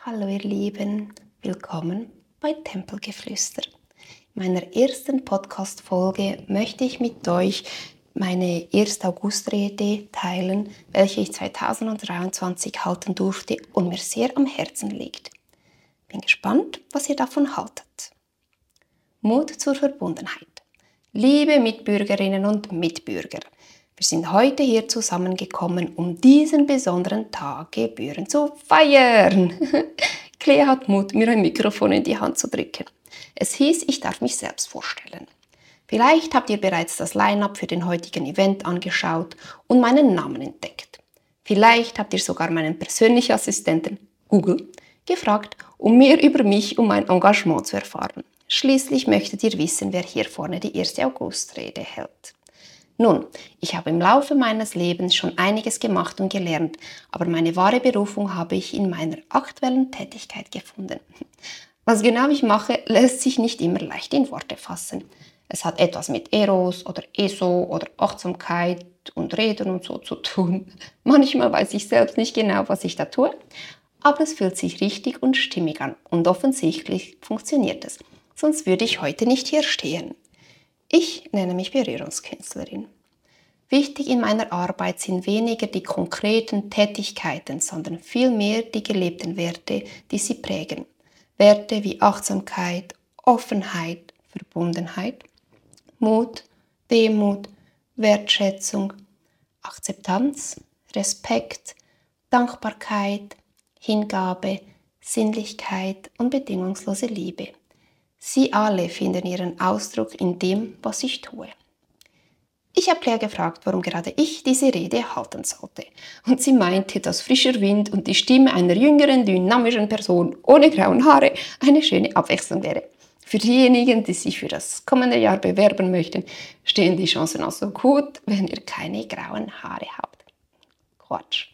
Hallo ihr Lieben, willkommen bei Tempelgeflüster. In meiner ersten Podcast-Folge möchte ich mit euch meine 1. August-Rede teilen, welche ich 2023 halten durfte und mir sehr am Herzen liegt. Bin gespannt, was ihr davon haltet. Mut zur Verbundenheit. Liebe Mitbürgerinnen und Mitbürger, wir sind heute hier zusammengekommen, um diesen besonderen Tag gebührend zu feiern. Clea hat Mut, mir ein Mikrofon in die Hand zu drücken. Es hieß, ich darf mich selbst vorstellen. Vielleicht habt ihr bereits das Line-up für den heutigen Event angeschaut und meinen Namen entdeckt. Vielleicht habt ihr sogar meinen persönlichen Assistenten, Google, gefragt, um mehr über mich und mein Engagement zu erfahren. Schließlich möchtet ihr wissen, wer hier vorne die 1. August-Rede hält. Nun, ich habe im Laufe meines Lebens schon einiges gemacht und gelernt, aber meine wahre Berufung habe ich in meiner aktuellen Tätigkeit gefunden. Was genau ich mache, lässt sich nicht immer leicht in Worte fassen. Es hat etwas mit Eros oder ESO oder Achtsamkeit und Reden und so zu tun. Manchmal weiß ich selbst nicht genau, was ich da tue, aber es fühlt sich richtig und stimmig an und offensichtlich funktioniert es, sonst würde ich heute nicht hier stehen. Ich nenne mich Berührungskünstlerin. Wichtig in meiner Arbeit sind weniger die konkreten Tätigkeiten, sondern vielmehr die gelebten Werte, die sie prägen. Werte wie Achtsamkeit, Offenheit, Verbundenheit, Mut, Demut, Wertschätzung, Akzeptanz, Respekt, Dankbarkeit, Hingabe, Sinnlichkeit und bedingungslose Liebe. Sie alle finden ihren Ausdruck in dem, was ich tue. Ich habe Claire gefragt, warum gerade ich diese Rede halten sollte. Und sie meinte, dass frischer Wind und die Stimme einer jüngeren, dynamischen Person ohne grauen Haare eine schöne Abwechslung wäre. Für diejenigen, die sich für das kommende Jahr bewerben möchten, stehen die Chancen also gut, wenn ihr keine grauen Haare habt. Quatsch.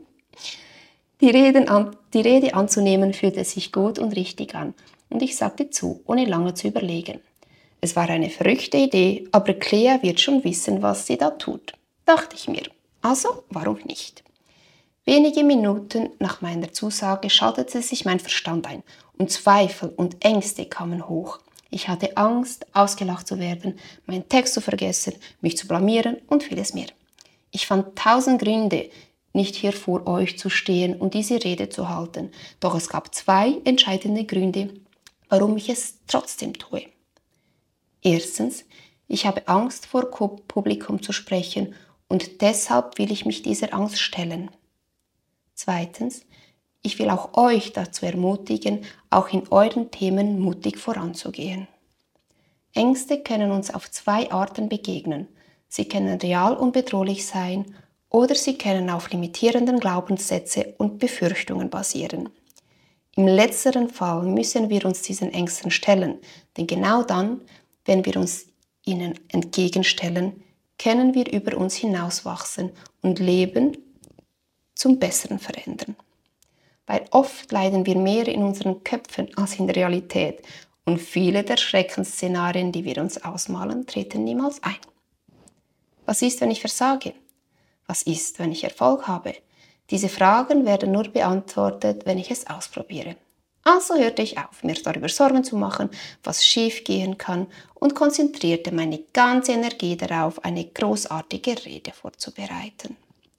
Die Rede anzunehmen fühlte sich gut und richtig an und ich sagte zu, ohne lange zu überlegen. Es war eine verrückte Idee, aber Clea wird schon wissen, was sie da tut, dachte ich mir. Also, warum nicht? Wenige Minuten nach meiner Zusage schaltete sich mein Verstand ein und Zweifel und Ängste kamen hoch. Ich hatte Angst, ausgelacht zu werden, meinen Text zu vergessen, mich zu blamieren und vieles mehr. Ich fand 1000 Gründe, nicht hier vor euch zu stehen und diese Rede zu halten. Doch es gab 2 entscheidende Gründe, warum ich es trotzdem tue. Erstens, ich habe Angst vor Publikum zu sprechen und deshalb will ich mich dieser Angst stellen. Zweitens, ich will auch euch dazu ermutigen, auch in euren Themen mutig voranzugehen. Ängste können uns auf 2 Arten begegnen. Sie können real und bedrohlich sein oder sie können auf limitierenden Glaubenssätze und Befürchtungen basieren. Im letzteren Fall müssen wir uns diesen Ängsten stellen, denn genau dann, wenn wir uns ihnen entgegenstellen, können wir über uns hinauswachsen und Leben zum Besseren verändern. Weil oft leiden wir mehr in unseren Köpfen als in der Realität und viele der Schreckensszenarien, die wir uns ausmalen, treten niemals ein. Was ist, wenn ich versage? Was ist, wenn ich Erfolg habe? Diese Fragen werden nur beantwortet, wenn ich es ausprobiere. Also hörte ich auf, mir darüber Sorgen zu machen, was schief gehen kann und konzentrierte meine ganze Energie darauf, eine großartige Rede vorzubereiten.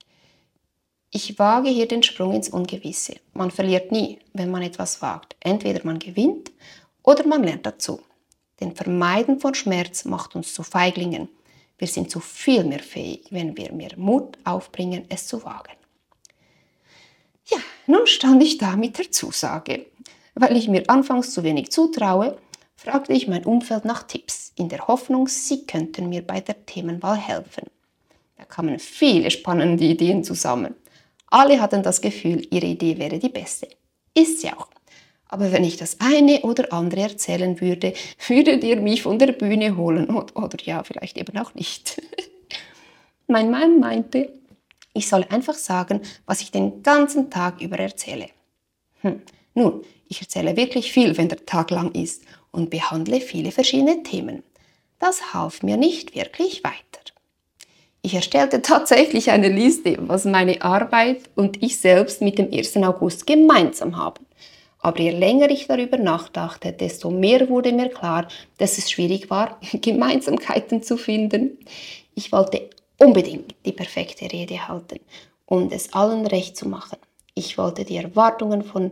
Ich wage hier den Sprung ins Ungewisse. Man verliert nie, wenn man etwas wagt. Entweder man gewinnt oder man lernt dazu. Denn Vermeiden von Schmerz macht uns zu Feiglingen. Wir sind zu viel mehr fähig, wenn wir mehr Mut aufbringen, es zu wagen. Ja, nun stand ich da mit der Zusage. Weil ich mir anfangs zu wenig zutraue, fragte ich mein Umfeld nach Tipps, in der Hoffnung, sie könnten mir bei der Themenwahl helfen. Da kamen viele spannende Ideen zusammen. Alle hatten das Gefühl, ihre Idee wäre die beste. Ist sie auch. Aber wenn ich das eine oder andere erzählen würde, würdet ihr mich von der Bühne holen oder ja, vielleicht eben auch nicht. Mein Mann meinte, ich soll einfach sagen, was ich den ganzen Tag über erzähle. Nun, ich erzähle wirklich viel, wenn der Tag lang ist und behandle viele verschiedene Themen. Das half mir nicht wirklich weiter. Ich erstellte tatsächlich eine Liste, was meine Arbeit und ich selbst mit dem 1. August gemeinsam haben. Aber je länger ich darüber nachdachte, desto mehr wurde mir klar, dass es schwierig war, Gemeinsamkeiten zu finden. Ich wollte unbedingt die perfekte Rede halten und es allen recht zu machen. Ich wollte die Erwartungen von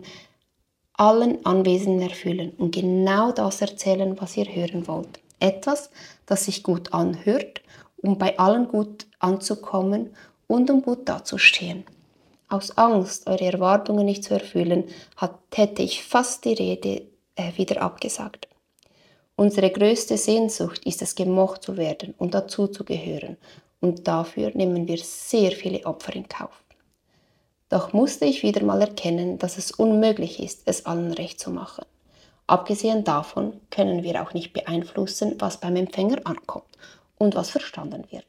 allen Anwesenden erfüllen und genau das erzählen, was ihr hören wollt. Etwas, das sich gut anhört, um bei allen gut anzukommen und um gut dazustehen. Aus Angst, eure Erwartungen nicht zu erfüllen, hätte ich fast die Rede wieder abgesagt. Unsere größte Sehnsucht ist es, gemocht zu werden und dazuzugehören. Und dafür nehmen wir sehr viele Opfer in Kauf. Doch musste ich wieder mal erkennen, dass es unmöglich ist, es allen recht zu machen. Abgesehen davon können wir auch nicht beeinflussen, was beim Empfänger ankommt und was verstanden wird.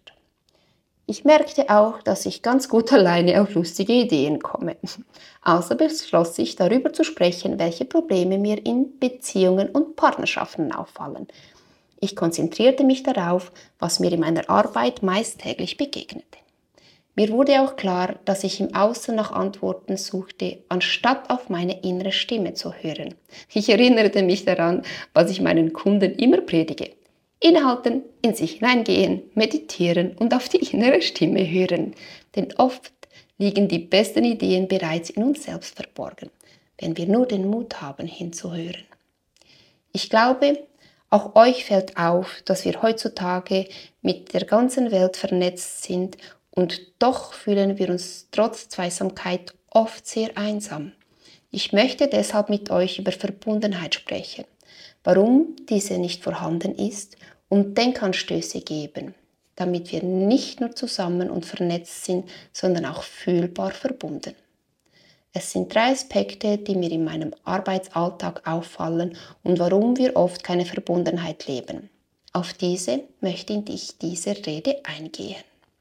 Ich merkte auch, dass ich ganz gut alleine auf lustige Ideen komme. Also beschloss ich, darüber zu sprechen, welche Probleme mir in Beziehungen und Partnerschaften auffallen. Ich konzentrierte mich darauf, was mir in meiner Arbeit meist täglich begegnete. Mir wurde auch klar, dass ich im Außen nach Antworten suchte, anstatt auf meine innere Stimme zu hören. Ich erinnerte mich daran, was ich meinen Kunden immer predige. Innehalten, in sich hineingehen, meditieren und auf die innere Stimme hören. Denn oft liegen die besten Ideen bereits in uns selbst verborgen, wenn wir nur den Mut haben, hinzuhören. Ich glaube, auch euch fällt auf, dass wir heutzutage mit der ganzen Welt vernetzt sind und doch fühlen wir uns trotz Zweisamkeit oft sehr einsam. Ich möchte deshalb mit euch über Verbundenheit sprechen, warum diese nicht vorhanden ist und Denkanstöße geben, damit wir nicht nur zusammen und vernetzt sind, sondern auch fühlbar verbunden. Es sind 3 Aspekte, die mir in meinem Arbeitsalltag auffallen und warum wir oft keine Verbundenheit leben. Auf diese möchte ich diese Rede eingehen.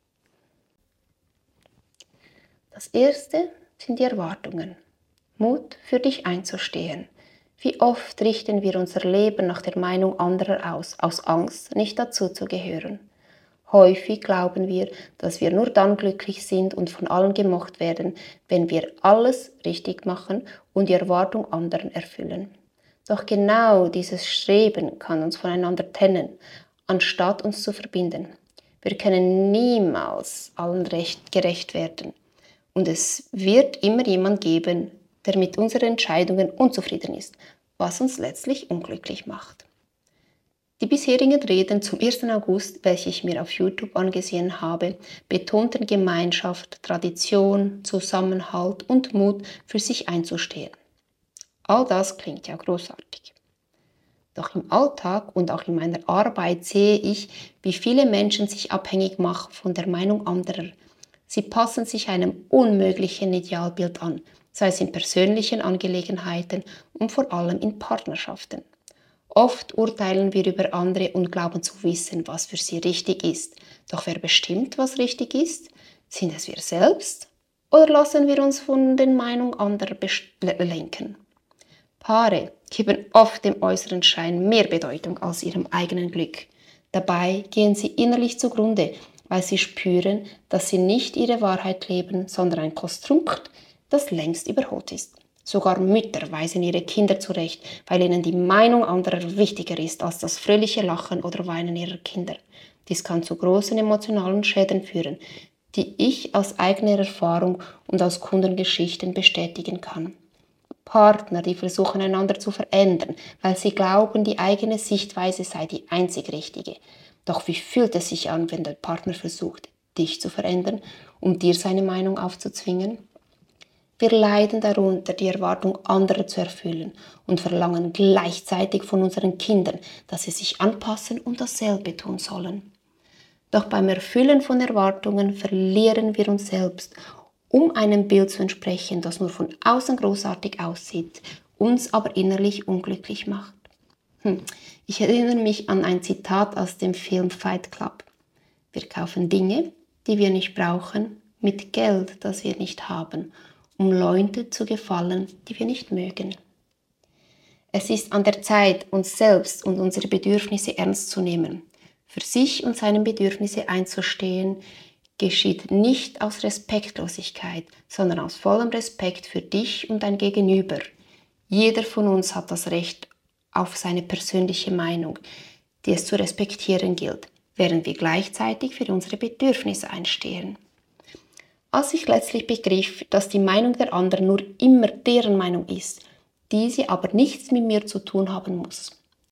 Das erste sind die Erwartungen. Mut, für dich einzustehen. Wie oft richten wir unser Leben nach der Meinung anderer aus Angst, nicht dazu zu gehören. Häufig glauben wir, dass wir nur dann glücklich sind und von allen gemocht werden, wenn wir alles richtig machen und die Erwartung anderen erfüllen. Doch genau dieses Streben kann uns voneinander trennen, anstatt uns zu verbinden. Wir können niemals allen gerecht werden. Und es wird immer jemand geben, der mit unseren Entscheidungen unzufrieden ist, was uns letztlich unglücklich macht. Die bisherigen Reden zum 1. August, welche ich mir auf YouTube angesehen habe, betonten Gemeinschaft, Tradition, Zusammenhalt und Mut, für sich einzustehen. All das klingt ja großartig. Doch im Alltag und auch in meiner Arbeit sehe ich, wie viele Menschen sich abhängig machen von der Meinung anderer. Sie passen sich einem unmöglichen Idealbild an, sei es in persönlichen Angelegenheiten und vor allem in Partnerschaften. Oft urteilen wir über andere und glauben zu wissen, was für sie richtig ist. Doch wer bestimmt, was richtig ist? Sind es wir selbst? Oder lassen wir uns von den Meinungen anderer lenken? Paare geben oft dem äußeren Schein mehr Bedeutung als ihrem eigenen Glück. Dabei gehen sie innerlich zugrunde, weil sie spüren, dass sie nicht ihre Wahrheit leben, sondern ein Konstrukt, das längst überholt ist. Sogar Mütter weisen ihre Kinder zurecht, weil ihnen die Meinung anderer wichtiger ist als das fröhliche Lachen oder Weinen ihrer Kinder. Dies kann zu großen emotionalen Schäden führen, die ich aus eigener Erfahrung und aus Kundengeschichten bestätigen kann. Partner, die versuchen einander zu verändern, weil sie glauben, die eigene Sichtweise sei die einzig richtige. Doch wie fühlt es sich an, wenn der Partner versucht, dich zu verändern, um dir seine Meinung aufzuzwingen? Wir leiden darunter, die Erwartung anderer zu erfüllen und verlangen gleichzeitig von unseren Kindern, dass sie sich anpassen und dasselbe tun sollen. Doch beim Erfüllen von Erwartungen verlieren wir uns selbst, um einem Bild zu entsprechen, das nur von außen großartig aussieht, uns aber innerlich unglücklich macht. Ich erinnere mich an ein Zitat aus dem Film Fight Club. Wir kaufen Dinge, die wir nicht brauchen, mit Geld, das wir nicht haben, um Leute zu gefallen, die wir nicht mögen. Es ist an der Zeit, uns selbst und unsere Bedürfnisse ernst zu nehmen. Für sich und seine Bedürfnisse einzustehen, geschieht nicht aus Respektlosigkeit, sondern aus vollem Respekt für dich und dein Gegenüber. Jeder von uns hat das Recht auf seine persönliche Meinung, die es zu respektieren gilt, während wir gleichzeitig für unsere Bedürfnisse einstehen. Als ich letztlich begriff, dass die Meinung der anderen nur immer deren Meinung ist, diese aber nichts mit mir zu tun haben muss.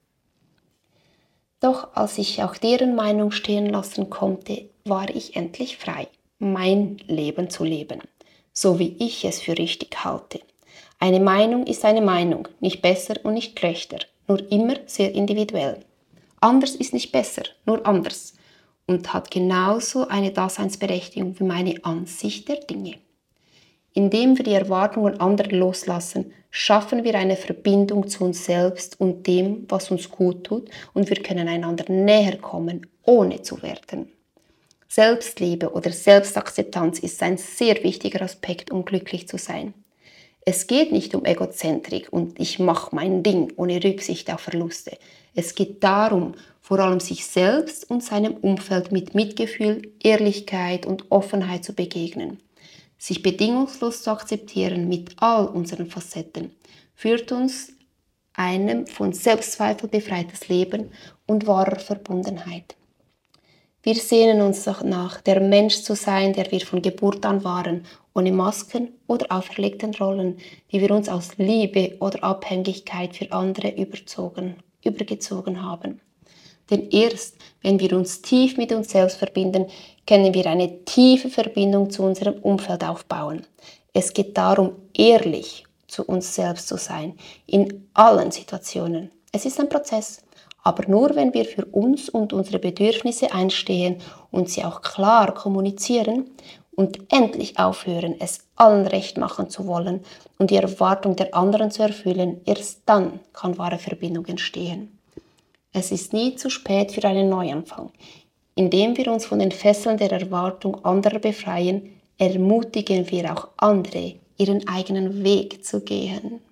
Doch als ich auch deren Meinung stehen lassen konnte, war ich endlich frei, mein Leben zu leben, so wie ich es für richtig halte. Eine Meinung ist eine Meinung, nicht besser und nicht schlechter, nur immer sehr individuell. Anders ist nicht besser, nur anders und hat genauso eine Daseinsberechtigung wie meine Ansicht der Dinge. Indem wir die Erwartungen anderer loslassen, schaffen wir eine Verbindung zu uns selbst und dem, was uns gut tut, und wir können einander näher kommen, ohne zu werten. Selbstliebe oder Selbstakzeptanz ist ein sehr wichtiger Aspekt, um glücklich zu sein. Es geht nicht um Egozentrik und ich mache mein Ding ohne Rücksicht auf Verluste. Es geht darum, vor allem sich selbst und seinem Umfeld mit Mitgefühl, Ehrlichkeit und Offenheit zu begegnen. Sich bedingungslos zu akzeptieren mit all unseren Facetten, führt uns einem von Selbstzweifel befreites Leben und wahrer Verbundenheit. Wir sehnen uns danach, der Mensch zu sein, der wir von Geburt an waren, ohne Masken oder auferlegten Rollen, die wir uns aus Liebe oder Abhängigkeit für andere übergezogen haben. Denn erst, wenn wir uns tief mit uns selbst verbinden, können wir eine tiefe Verbindung zu unserem Umfeld aufbauen. Es geht darum, ehrlich zu uns selbst zu sein, in allen Situationen. Es ist ein Prozess, aber nur wenn wir für uns und unsere Bedürfnisse einstehen und sie auch klar kommunizieren und endlich aufhören, es allen recht machen zu wollen und die Erwartung der anderen zu erfüllen, erst dann kann wahre Verbindung entstehen. Es ist nie zu spät für einen Neuanfang. Indem wir uns von den Fesseln der Erwartung anderer befreien, ermutigen wir auch andere, ihren eigenen Weg zu gehen.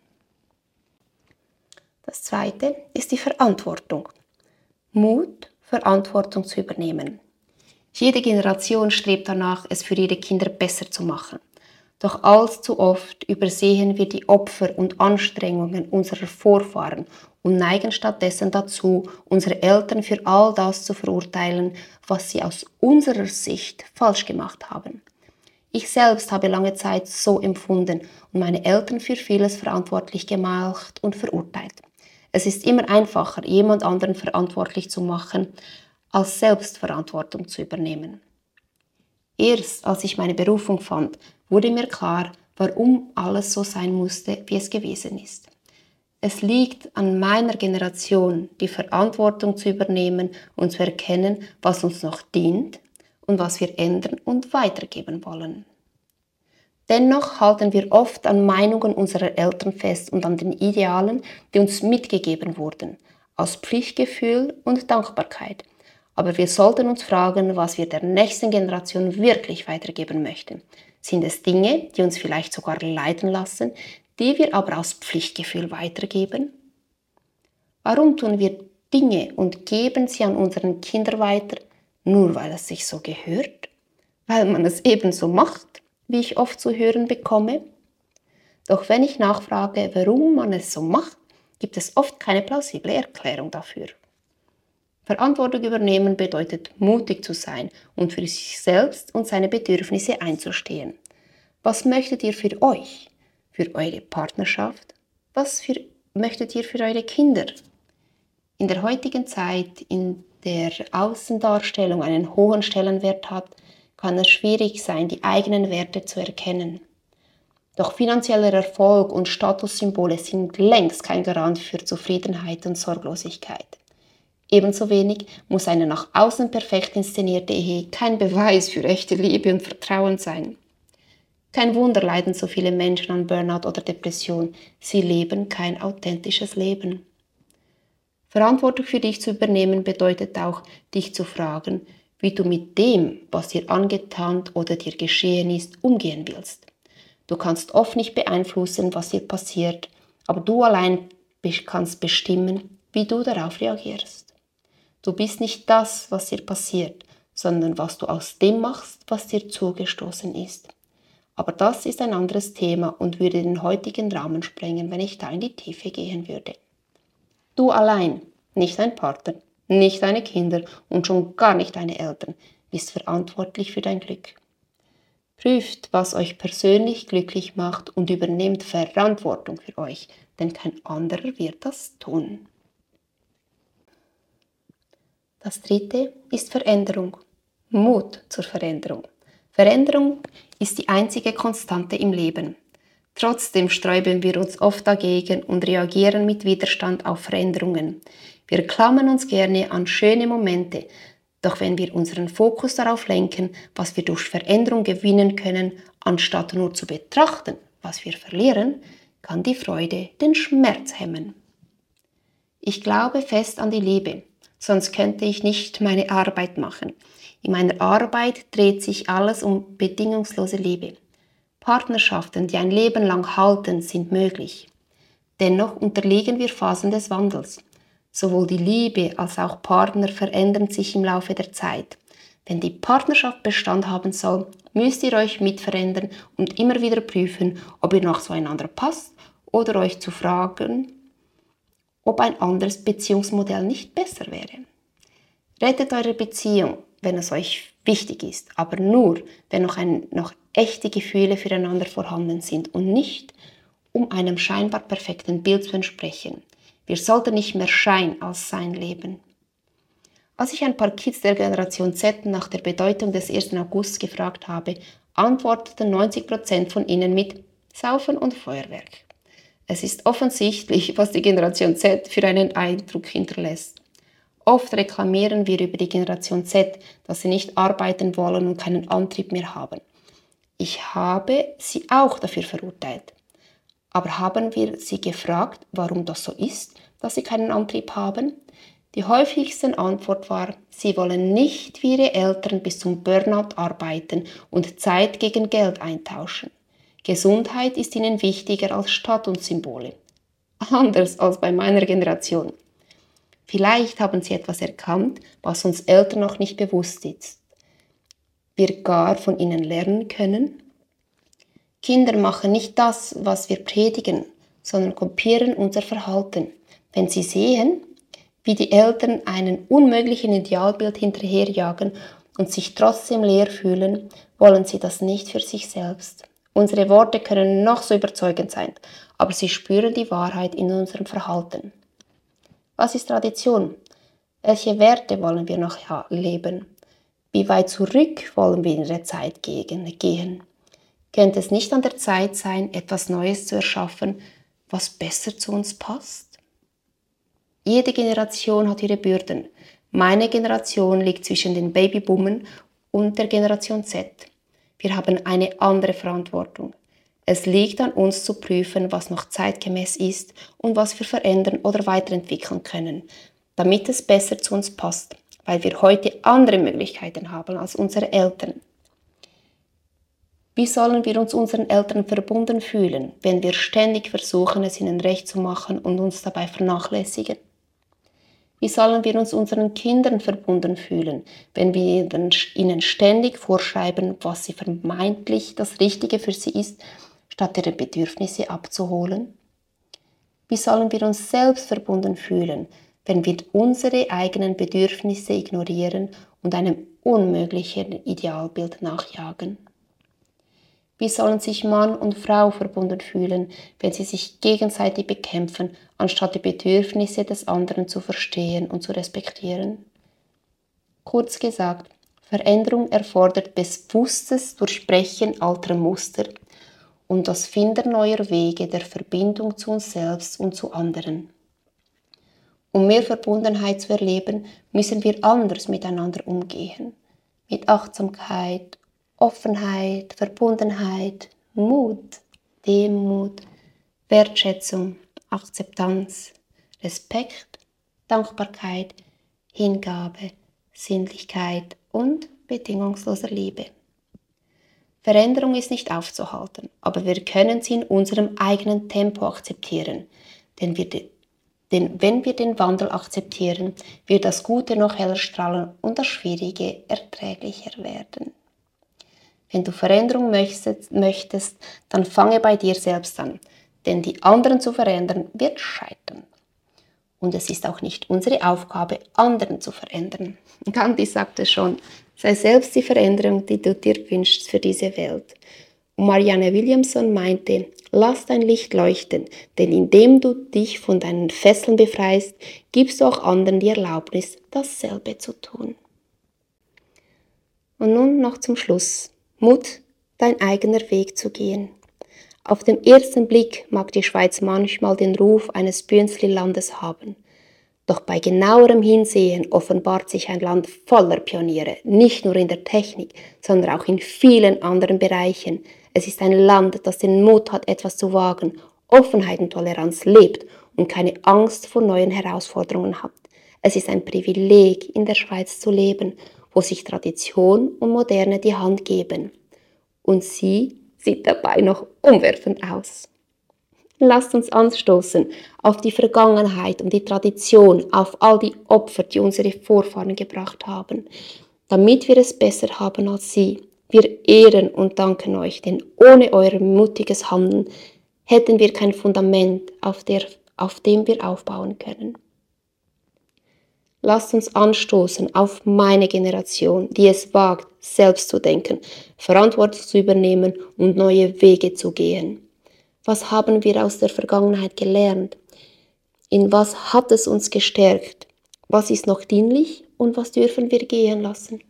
Das Zweite ist die Verantwortung. Mut, Verantwortung zu übernehmen. Jede Generation strebt danach, es für ihre Kinder besser zu machen. Doch allzu oft übersehen wir die Opfer und Anstrengungen unserer Vorfahren und neigen stattdessen dazu, unsere Eltern für all das zu verurteilen, was sie aus unserer Sicht falsch gemacht haben. Ich selbst habe lange Zeit so empfunden und meine Eltern für vieles verantwortlich gemacht und verurteilt. Es ist immer einfacher, jemand anderen verantwortlich zu machen, als selbst Verantwortung zu übernehmen. Erst als ich meine Berufung fand, wurde mir klar, warum alles so sein musste, wie es gewesen ist. Es liegt an meiner Generation, die Verantwortung zu übernehmen und zu erkennen, was uns noch dient und was wir ändern und weitergeben wollen. Dennoch halten wir oft an Meinungen unserer Eltern fest und an den Idealen, die uns mitgegeben wurden, aus Pflichtgefühl und Dankbarkeit. Aber wir sollten uns fragen, was wir der nächsten Generation wirklich weitergeben möchten. Sind es Dinge, die uns vielleicht sogar leiden lassen, die wir aber aus Pflichtgefühl weitergeben? Warum tun wir Dinge und geben sie an unseren Kinder weiter, nur weil es sich so gehört? Weil man es ebenso macht, wie ich oft zu hören bekomme? Doch wenn ich nachfrage, warum man es so macht, gibt es oft keine plausible Erklärung dafür. Verantwortung übernehmen bedeutet, mutig zu sein und für sich selbst und seine Bedürfnisse einzustehen. Was möchtet ihr für euch? Für eure Partnerschaft? Möchtet ihr für eure Kinder? In der heutigen Zeit, in der Außendarstellung einen hohen Stellenwert hat, kann es schwierig sein, die eigenen Werte zu erkennen. Doch finanzieller Erfolg und Statussymbole sind längst kein Garant für Zufriedenheit und Sorglosigkeit. Ebenso wenig muss eine nach außen perfekt inszenierte Ehe kein Beweis für echte Liebe und Vertrauen sein. Kein Wunder leiden so viele Menschen an Burnout oder Depression. Sie leben kein authentisches Leben. Verantwortung für dich zu übernehmen bedeutet auch, dich zu fragen, wie du mit dem, was dir angetan oder dir geschehen ist, umgehen willst. Du kannst oft nicht beeinflussen, was dir passiert, aber du allein kannst bestimmen, wie du darauf reagierst. Du bist nicht das, was dir passiert, sondern was du aus dem machst, was dir zugestoßen ist. Aber das ist ein anderes Thema und würde den heutigen Rahmen sprengen, wenn ich da in die Tiefe gehen würde. Du allein, nicht dein Partner, nicht deine Kinder und schon gar nicht deine Eltern, bist verantwortlich für dein Glück. Prüft, was euch persönlich glücklich macht und übernehmt Verantwortung für euch, denn kein anderer wird das tun. Das dritte ist Veränderung. Mut zur Veränderung. Veränderung ist die einzige Konstante im Leben. Trotzdem sträuben wir uns oft dagegen und reagieren mit Widerstand auf Veränderungen. Wir klammern uns gerne an schöne Momente, doch wenn wir unseren Fokus darauf lenken, was wir durch Veränderung gewinnen können, anstatt nur zu betrachten, was wir verlieren, kann die Freude den Schmerz hemmen. Ich glaube fest an die Liebe, sonst könnte ich nicht meine Arbeit machen. In meiner Arbeit dreht sich alles um bedingungslose Liebe. Partnerschaften, die ein Leben lang halten, sind möglich. Dennoch unterliegen wir Phasen des Wandels. Sowohl die Liebe als auch Partner verändern sich im Laufe der Zeit. Wenn die Partnerschaft Bestand haben soll, müsst ihr euch mitverändern und immer wieder prüfen, ob ihr noch zueinander passt oder euch zu fragen, ob ein anderes Beziehungsmodell nicht besser wäre. Rettet eure Beziehung, wenn es euch wichtig ist, aber nur, wenn noch echte Gefühle füreinander vorhanden sind und nicht, um einem scheinbar perfekten Bild zu entsprechen. Wir sollten nicht mehr Schein als Sein leben. Als ich ein paar Kids der Generation Z nach der Bedeutung des 1. August gefragt habe, antworteten 90% von ihnen mit Saufen und Feuerwerk. Es ist offensichtlich, was die Generation Z für einen Eindruck hinterlässt. Oft reklamieren wir über die Generation Z, dass sie nicht arbeiten wollen und keinen Antrieb mehr haben. Ich habe sie auch dafür verurteilt. Aber haben wir sie gefragt, warum das so ist, dass sie keinen Antrieb haben? Die häufigste Antwort war, sie wollen nicht wie ihre Eltern bis zum Burnout arbeiten und Zeit gegen Geld eintauschen. Gesundheit ist ihnen wichtiger als Statussymbole. Anders als bei meiner Generation. Vielleicht haben sie etwas erkannt, was uns Eltern noch nicht bewusst ist. Wir gar von ihnen lernen können. Kinder machen nicht das, was wir predigen, sondern kopieren unser Verhalten. Wenn sie sehen, wie die Eltern einen unmöglichen Idealbild hinterherjagen und sich trotzdem leer fühlen, wollen sie das nicht für sich selbst. Unsere Worte können noch so überzeugend sein, aber sie spüren die Wahrheit in unserem Verhalten. Was ist Tradition? Welche Werte wollen wir noch leben? Wie weit zurück wollen wir in der Zeit gehen? Könnte es nicht an der Zeit sein, etwas Neues zu erschaffen, was besser zu uns passt? Jede Generation hat ihre Bürden. Meine Generation liegt zwischen den Babyboomern und der Generation Z. Wir haben eine andere Verantwortung. Es liegt an uns zu prüfen, was noch zeitgemäß ist und was wir verändern oder weiterentwickeln können, damit es besser zu uns passt, weil wir heute andere Möglichkeiten haben als unsere Eltern. Wie sollen wir uns unseren Eltern verbunden fühlen, wenn wir ständig versuchen, es ihnen recht zu machen und uns dabei vernachlässigen? Wie sollen wir uns unseren Kindern verbunden fühlen, wenn wir ihnen ständig vorschreiben, was sie vermeintlich das Richtige für sie ist, statt ihre Bedürfnisse abzuholen? Wie sollen wir uns selbst verbunden fühlen, wenn wir unsere eigenen Bedürfnisse ignorieren und einem unmöglichen Idealbild nachjagen? Wie sollen sich Mann und Frau verbunden fühlen, wenn sie sich gegenseitig bekämpfen, anstatt die Bedürfnisse des anderen zu verstehen und zu respektieren? Kurz gesagt, Veränderung erfordert bewusstes Durchbrechen alter Muster und das Finden neuer Wege der Verbindung zu uns selbst und zu anderen. Um mehr Verbundenheit zu erleben, müssen wir anders miteinander umgehen. Mit Achtsamkeit, Offenheit, Verbundenheit, Mut, Demut, Wertschätzung, Akzeptanz, Respekt, Dankbarkeit, Hingabe, Sinnlichkeit und bedingungsloser Liebe. Veränderung ist nicht aufzuhalten, aber wir können sie in unserem eigenen Tempo akzeptieren, denn wenn wir den Wandel akzeptieren, wird das Gute noch heller strahlen und das Schwierige erträglicher werden. Wenn du Veränderung möchtest, dann fange bei dir selbst an, denn die anderen zu verändern wird scheitern. Und es ist auch nicht unsere Aufgabe, anderen zu verändern. Gandhi sagte schon, sei selbst die Veränderung, die du dir wünschst für diese Welt. Und Marianne Williamson meinte, lass dein Licht leuchten, denn indem du dich von deinen Fesseln befreist, gibst du auch anderen die Erlaubnis, dasselbe zu tun. Und nun noch zum Schluss. Mut, dein eigener Weg zu gehen. Auf den ersten Blick mag die Schweiz manchmal den Ruf eines Bünzli-Landes haben. Doch bei genauerem Hinsehen offenbart sich ein Land voller Pioniere, nicht nur in der Technik, sondern auch in vielen anderen Bereichen. Es ist ein Land, das den Mut hat, etwas zu wagen, Offenheit und Toleranz lebt und keine Angst vor neuen Herausforderungen hat. Es ist ein Privileg, in der Schweiz zu leben, wo sich Tradition und Moderne die Hand geben. Und sie sieht dabei noch umwerfend aus. Lasst uns anstoßen auf die Vergangenheit und die Tradition, auf all die Opfer, die unsere Vorfahren gebracht haben, damit wir es besser haben als sie. Wir ehren und danken euch, denn ohne euer mutiges Handeln hätten wir kein Fundament, auf dem wir aufbauen können. Lasst uns anstoßen auf meine Generation, die es wagt, selbst zu denken, Verantwortung zu übernehmen und neue Wege zu gehen. Was haben wir aus der Vergangenheit gelernt? In was hat es uns gestärkt? Was ist noch dienlich und was dürfen wir gehen lassen?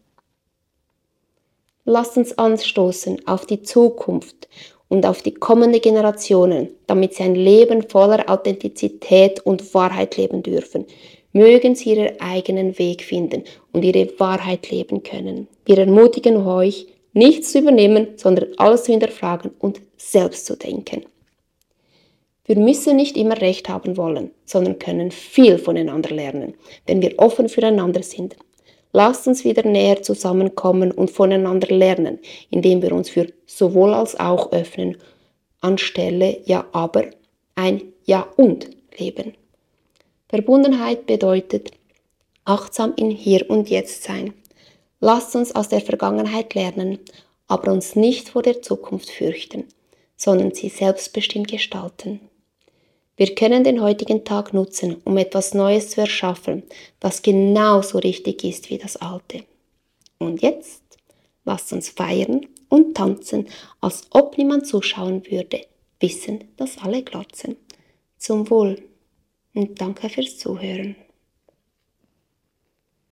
Lasst uns anstoßen auf die Zukunft und auf die kommenden Generationen, damit sie ein Leben voller Authentizität und Wahrheit leben dürfen. Mögen sie ihren eigenen Weg finden und ihre Wahrheit leben können. Wir ermutigen euch, nichts zu übernehmen, sondern alles zu hinterfragen und selbst zu denken. Wir müssen nicht immer Recht haben wollen, sondern können viel voneinander lernen, wenn wir offen füreinander sind. Lasst uns wieder näher zusammenkommen und voneinander lernen, indem wir uns für sowohl als auch öffnen, anstelle ja aber ein Ja und Leben. Verbundenheit bedeutet achtsam im Hier und Jetzt sein. Lasst uns aus der Vergangenheit lernen, aber uns nicht vor der Zukunft fürchten, sondern sie selbstbestimmt gestalten. Wir können den heutigen Tag nutzen, um etwas Neues zu erschaffen, das genauso richtig ist wie das Alte. Und jetzt lasst uns feiern und tanzen, als ob niemand zuschauen würde, wissen, dass alle glotzen. Zum Wohl und danke fürs Zuhören.